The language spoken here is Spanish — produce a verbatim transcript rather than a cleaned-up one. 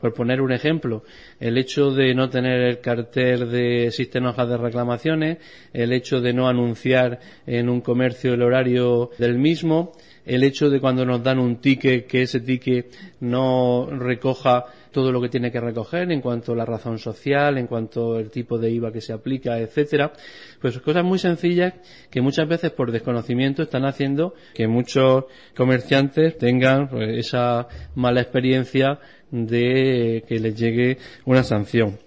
Por poner un ejemplo, el hecho de no tener el cartel de existen hojas de reclamaciones, el hecho de no anunciar en un comercio el horario del mismo, el hecho de cuando nos dan un ticket que ese ticket no recoja todo lo que tiene que recoger en cuanto a la razón social, en cuanto al tipo de I V A que se aplica, etcétera. Pues cosas muy sencillas que muchas veces por desconocimiento están haciendo que muchos comerciantes tengan pues, esa mala experiencia de que les llegue una sanción.